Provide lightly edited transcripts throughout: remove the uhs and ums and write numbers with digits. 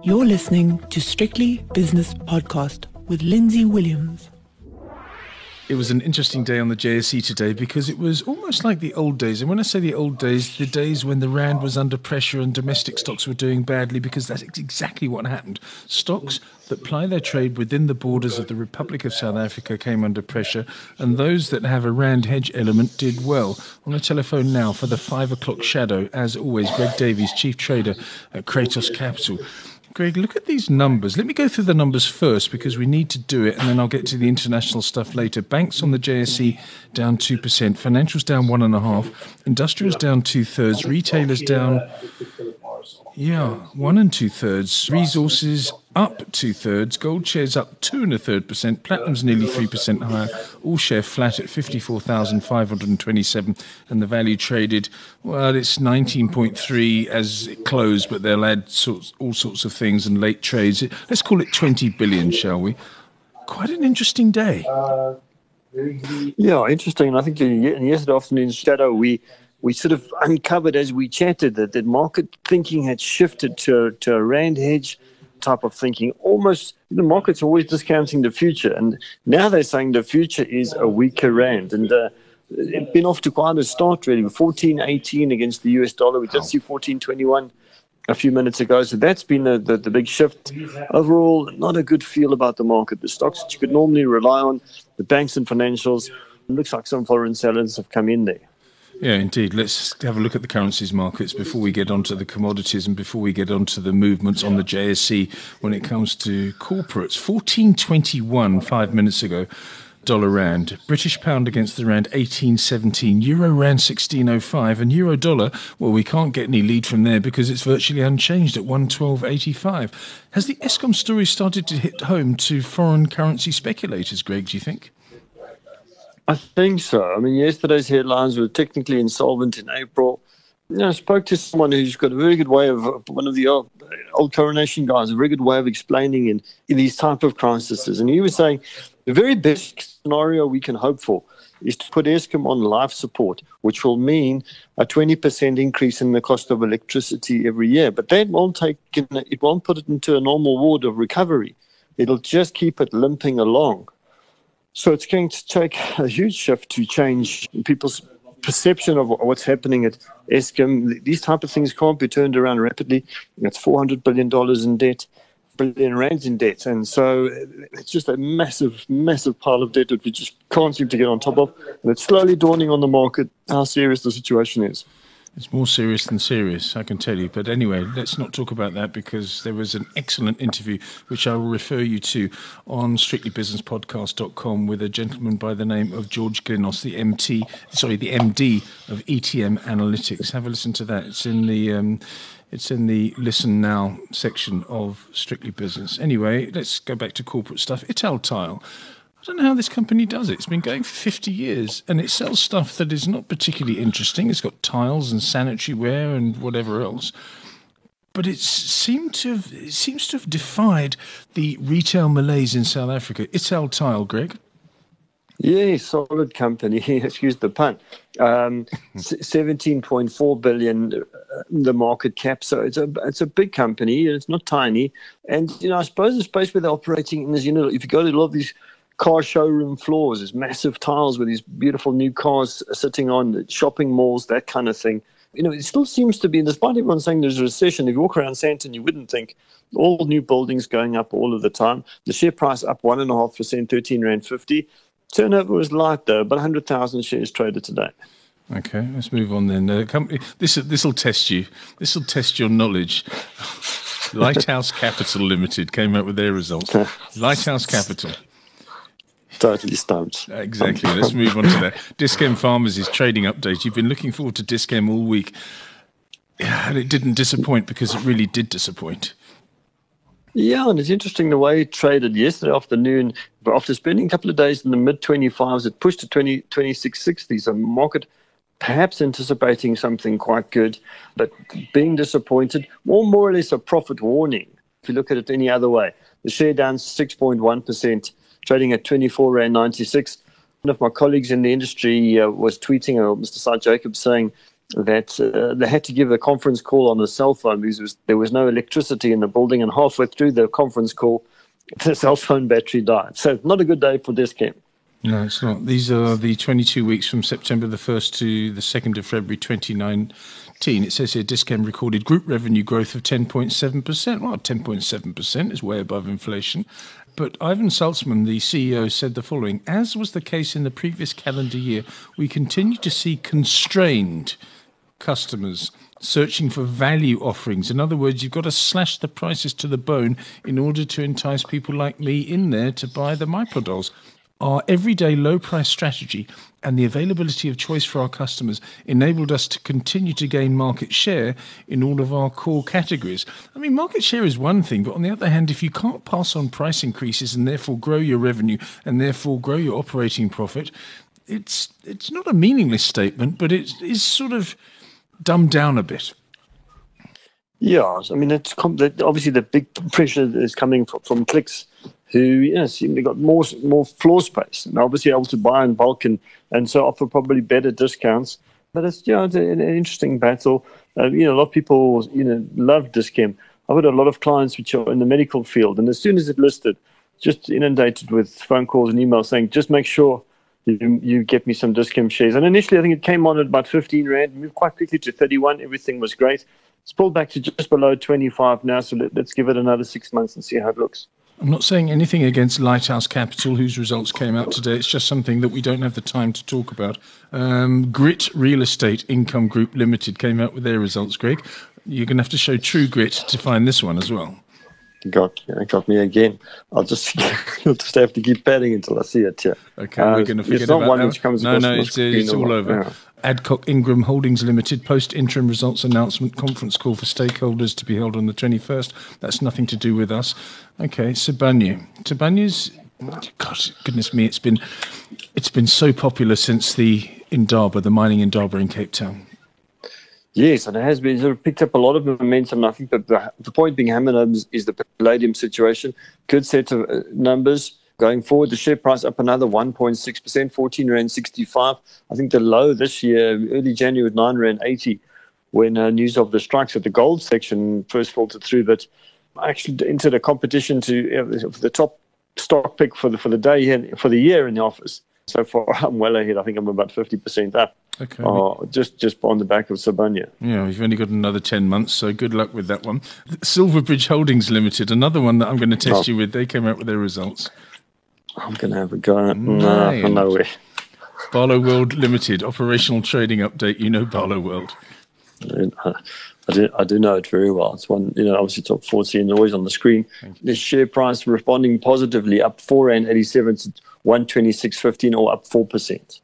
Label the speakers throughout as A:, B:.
A: You're listening to Strictly Business Podcast with Lindsay Williams.
B: It was an interesting day on the JSE today because it was almost like the old days. And when I say the old days, the days when the rand was under pressure and domestic stocks were doing badly, because that's exactly what happened. Stocks that ply their trade within the borders of the Republic of South Africa came under pressure, and those that have a rand hedge element did well. On the telephone now for the 5 o'clock shadow, as always, Greg Davies, Chief Trader at Kratos Capital. Greg, look at these numbers. Let me go through the numbers first because we need to do it, and then I'll get to the international stuff later. Banks on the JSE down 2%, financials down 1.5%, industrials down 2/3, retailers down 1 2/3, resources up 2/3, gold shares up 2.33%, platinum's nearly 3% higher, all share flat at 54,527, and the value traded, well, it's 19.3 as it closed, but they'll add all sorts of things and late trades. Let's call it 20 billion, shall we? Quite an interesting day.
C: Yeah, interesting. I think in yesterday afternoon's shadow, we sort of uncovered as we chatted that market thinking had shifted to a rand hedge type of thinking. Almost the market's always discounting the future, and now they're saying the future is a weaker rand. And it's been off to quite a start, really. 14.18 against the US dollar. We did see 14.21 a few minutes ago. So that's been the big shift. Overall, not a good feel about the market. The stocks that you could normally rely on, the banks and financials, it looks like some foreign sellers have come in there.
B: Yeah, indeed. Let's have a look at the currencies markets before we get onto the commodities and before we get onto the movements on the JSE when it comes to corporates. 14.21 5 minutes ago, dollar rand. British pound against the rand, 18.17. Euro rand, 16.05. And euro dollar, well, we can't get any lead from there because it's virtually unchanged at 112.85. Has the Eskom story started to hit home to foreign currency speculators, Greg, do you think?
C: I think so. I mean, yesterday's headlines were technically insolvent in April. I spoke to someone who's got a very good way of, one of the old Coronation guys, a very good way of explaining in these type of crises. And he was saying the very best scenario we can hope for is to put Eskom on life support, which will mean a 20% increase in the cost of electricity every year. But that won't put it into a normal ward of recovery. It'll just keep it limping along. So it's going to take a huge shift to change people's perception of what's happening at Eskom. These type of things can't be turned around rapidly. It's $400 billion in debt, billion rands in debt. And so it's just a massive, massive pile of debt that we just can't seem to get on top of. And it's slowly dawning on the market how serious the situation is.
B: It's more serious than serious, I can tell you. But anyway, let's not talk about that because there was an excellent interview, which I will refer you to on strictlybusinesspodcast.com with a gentleman by the name of George Glinos, the MD of ETM Analytics. Have a listen to that. It's in the Listen Now section of Strictly Business. Anyway, let's go back to corporate stuff. Italtile. I don't know how this company does it. It's been going for 50 years and it sells stuff that is not particularly interesting. It's got tiles and sanitary ware and whatever else. But it seems to have defied the retail malaise in South Africa. Italtile, Greg.
C: Yeah, solid company. Excuse the pun. 17.4 billion the market cap. So it's a big company. It's not tiny. And I suppose the space where they're operating in is, if you go to a lot of these car showroom floors, there's massive tiles with these beautiful new cars sitting on, shopping malls, that kind of thing. It still seems to be, despite everyone saying there's a recession, if you walk around Sandton, you wouldn't think all new buildings going up all of the time. The share price up 1.5%, 13.50 rand. Turnover was light though, but 100,000 shares traded today.
B: Okay, let's move on then. Company, this will test you. This will test your knowledge. Lighthouse Capital Limited came out with their results. Lighthouse Capital.
C: Totally stumped.
B: Exactly. Let's move on to that. Dis-Chem Pharma's trading update. You've been looking forward to Dis-Chem all week. Yeah, and it didn't disappoint because it really did disappoint.
C: Yeah, and it's interesting the way it traded yesterday afternoon. But after spending a couple of days in the mid-25s, it pushed to 26.60. So market perhaps anticipating something quite good, but being disappointed, more or less a profit warning. If you look at it any other way, the share down 6.1%. Trading at 24.96 rand. One of my colleagues in the industry was tweeting, Mr. Sy Jacobs, saying that they had to give a conference call on a cell phone because there was no electricity in the building, and halfway through the conference call, the cell phone battery died. So not a good day for Dis-Chem.
B: No, it's not. These are the 22 weeks from September the 1st to the 2nd of February 2019. It says here Dis-Chem recorded group revenue growth of 10.7%. Well, 10.7% is way above inflation. But Ivan Saltzman, the CEO, said the following: as was the case in the previous calendar year, we continue to see constrained customers searching for value offerings. In other words, you've got to slash the prices to the bone in order to entice people like me in there to buy the MyProdols. Our everyday low-price strategy and the availability of choice for our customers enabled us to continue to gain market share in all of our core categories. I mean, market share is one thing, but on the other hand, if you can't pass on price increases and therefore grow your revenue and therefore grow your operating profit, it's not a meaningless statement, but it is sort of dumbed down a bit.
C: Yeah, I mean, obviously the big pressure is coming from Clicks, who seem to got more floor space and obviously able to buy in bulk and so offer probably better discounts. But it's an interesting battle. A lot of people love Dis-Chem. I've got a lot of clients which are in the medical field, and as soon as it listed, just inundated with phone calls and emails saying, just make sure you get me some Dis-Chem shares. And initially, I think it came on at about 15 Rand, moved quite quickly to 31. Everything was great. It's pulled back to just below 25 now, so let's give it another 6 months and see how it looks.
B: I'm not saying anything against Lighthouse Capital, whose results came out today. It's just something that we don't have the time to talk about. Grit Real Estate Income Group Limited came out with their results, Greg. You're going to have to show True Grit to find this one as well.
C: Got me again. I'll just have to keep padding until I see it. Yeah.
B: Okay, we're going to forget about
C: one
B: that.
C: Which comes
B: It's all over.
C: Yeah.
B: Adcock Ingram Holdings Limited post-interim results announcement conference call for stakeholders to be held on the 21st. That's nothing to do with us. Okay, Sibanye. Sibanye's, gosh, goodness me, it's been so popular since the Indaba, the mining Indaba in Cape Town.
C: Yes, and it has been sort of picked up a lot of momentum. I think that the point being hammered home is the palladium situation. Good set of numbers. Going forward, the share price up another 1.6%, 14 Rand 65. I think the low this year, early January, was 9 Rand 80, when news of the strikes at the gold section first filtered through. But I actually entered a competition for the top stock pick for the day and for the year in the office. So far, I'm well ahead. I think I'm about 50% up.
B: Okay.
C: Just on the back of Sibanye.
B: Yeah, we've only got another 10 months, so good luck with that one. Silverbridge Holdings Limited, another one that I'm going to test you with. They came out with their results.
C: I'm going to have a go. No way.
B: Barlow World Limited, operational trading update. You know Barlow World.
C: I do know it very well. It's one, obviously top 40 and always on the screen. The share price responding positively, up 4 Rand 87 to 126.15, or up 4%.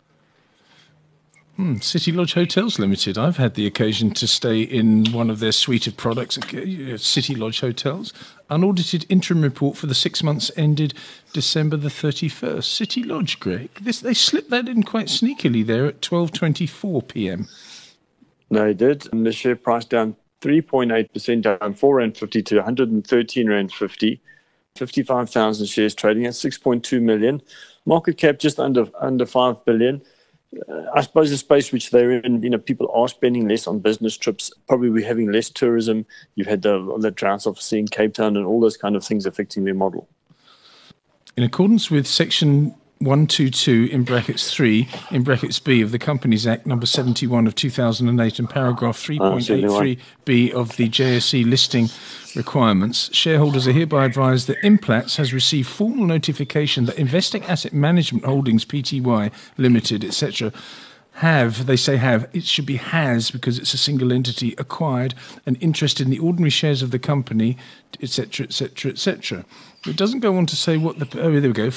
B: City Lodge Hotels Limited. I've had the occasion to stay in one of their suite of products, City Lodge Hotels. Unaudited interim report for the 6 months ended December the 31st. City Lodge, Greg. They slipped that in quite sneakily there at 12:24 p.m.
C: They did. And the share price down 3.8%, down 4 Rand 50 to 113 Rand 50. 55,000 shares trading at 6.2 million. Market cap just under 5 billion. I suppose the space which they're in, people are spending less on business trips. Probably we're having less tourism. You've had the droughts of seeing Cape Town and all those kind of things affecting their model.
B: In accordance with Section 122 in brackets 3 in brackets B of the Companies Act number 71 of 2008 and paragraph 3.83b of the JSE listing requirements, shareholders are hereby advised that Implats has received formal notification that Investec Asset Management Holdings Pty Limited, etc., it should be has because it's a single entity, acquired an interest in the ordinary shares of the company, etc., etc., etc. It doesn't go on to say what there we go,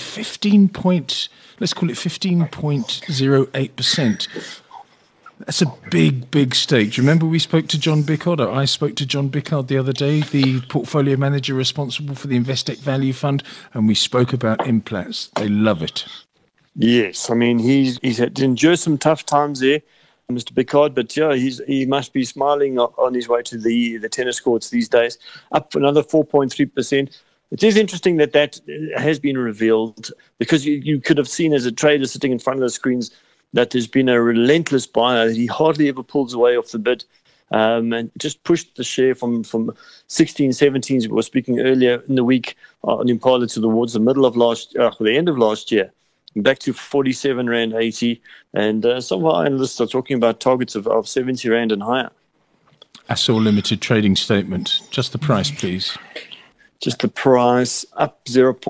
B: 15.08%. That's a big stake. Do you remember we spoke to John Bickard, or I spoke to John Bickard the other day, the portfolio manager responsible for the Investec Value Fund, and we spoke about Implats. They love it. Yes,
C: I mean, he's had to endure some tough times there, Mr. Bickard, but yeah, he must be smiling on his way to the tennis courts these days, up another 4.3%. It is interesting that has been revealed, because you could have seen as a trader sitting in front of the screens that there's been a relentless buyer. He hardly ever pulls away off the bid. And just pushed the share from 16, 17s, we were speaking earlier in the week on Impala towards the middle of the end of last year, back to 47 Rand 80. And some of our analysts are talking about targets of 70 Rand and higher.
B: Assur Limited trading statement. Just the price, please.
C: Just the price up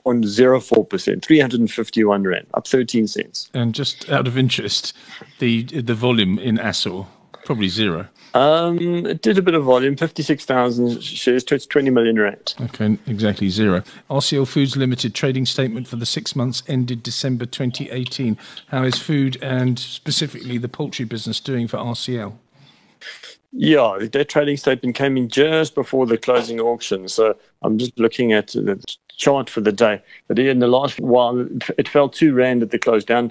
C: 0.04%, 351 Rand, up 13 cents.
B: And just out of interest, the volume in Assur, probably zero.
C: It did a bit of volume, 56,000 shares, 20 million Rand.
B: Okay, exactly zero. RCL Foods Limited trading statement for the 6 months ended December 2018. How is food and specifically the poultry business doing for RCL?
C: Yeah, that trading statement came in just before the closing auction. So I'm just looking at the chart for the day. But in the last while, it fell 2 Rand at the close, down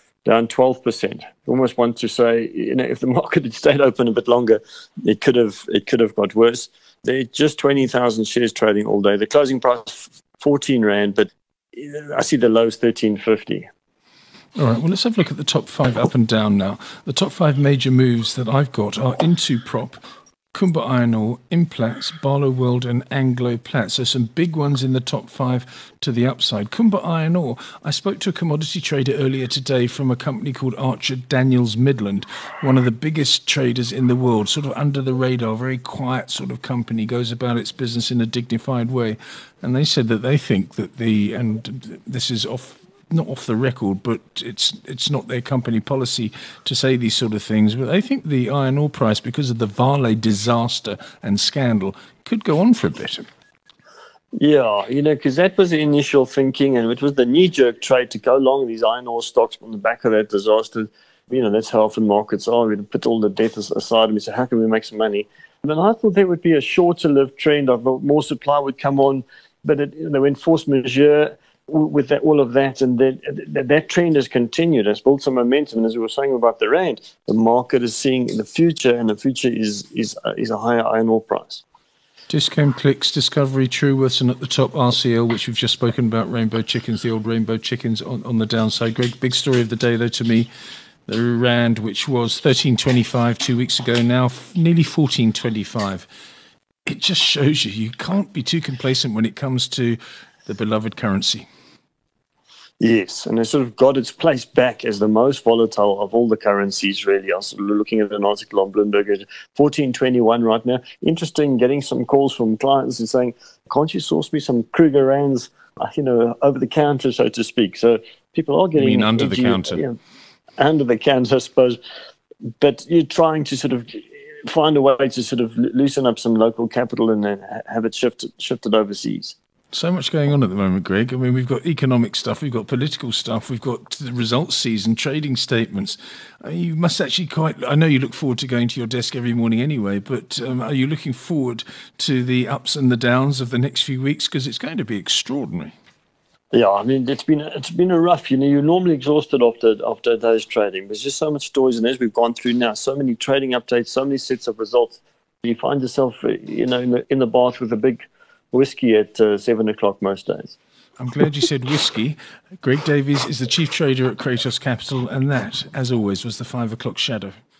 C: 12%. I almost want to say, if the market had stayed open a bit longer, it could have got worse. There are just 20,000 shares trading all day. The closing price 14 Rand, but I see the low is 13.50.
B: All right, well, let's have a look at the top 5 up and down now. The top 5 major moves that I've got are Into Prop, Kumba Iron Ore, Implats, Barloworld and Anglo Plat. So some big ones in the top 5 to the upside. Kumba Iron Ore, I spoke to a commodity trader earlier today from a company called Archer Daniels Midland, one of the biggest traders in the world, sort of under the radar, very quiet sort of company, goes about its business in a dignified way. And they said that they think that and this is not off the record, but it's not their company policy to say these sort of things. But I think the iron ore price, because of the Vale disaster and scandal, could go on for a bit.
C: Yeah, because that was the initial thinking, and it was the knee-jerk trade to go long these iron ore stocks on the back of that disaster. That's how often markets are. We put all the debt aside and we say, how can we make some money? And I thought there would be a shorter-lived trend of more supply would come on, but they went force majeure with all of that, and then that trend has continued. It's built some momentum, and as we were saying about the Rand, the market is seeing the future, and the future is a higher iron ore price.
B: Discount Clicks, Discovery, Truworths, and at the top RCL, which we've just spoken about, Rainbow Chickens, the old Rainbow Chickens on the downside. Greg, big story of the day though to me, the Rand, which was 13.25 2 weeks ago, now nearly 14.25. It just shows you can't be too complacent when it comes to the beloved currency.
C: Yes, and it sort of got its place back as the most volatile of all the currencies, really. I was looking at an article on Bloomberg at 14.21 right now. Interesting, getting some calls from clients and saying, can't you source me some Kruger Rands, over the counter, so to speak. So people are getting...
B: You mean under the counter?
C: Yeah, under the counter, I suppose. But you're trying to sort of find a way to sort of loosen up some local capital and then have it shifted overseas.
B: So much going on at the moment, Greg. I mean, we've got economic stuff, we've got political stuff, we've got the results season, trading statements. You must actually I know you look forward to going to your desk every morning anyway, but are you looking forward to the ups and the downs of the next few weeks? Because it's going to be extraordinary.
C: Yeah, I mean, it's been a rough, you're normally exhausted after a day's trading. There's just so much stories, and as we've gone through now, so many trading updates, so many sets of results. You find yourself, in the bath with a big whiskey at 7 o'clock most days.
B: I'm glad you said whiskey. Greg Davies is the chief trader at Kratos Capital, and that, as always, was the 5 o'clock shadow.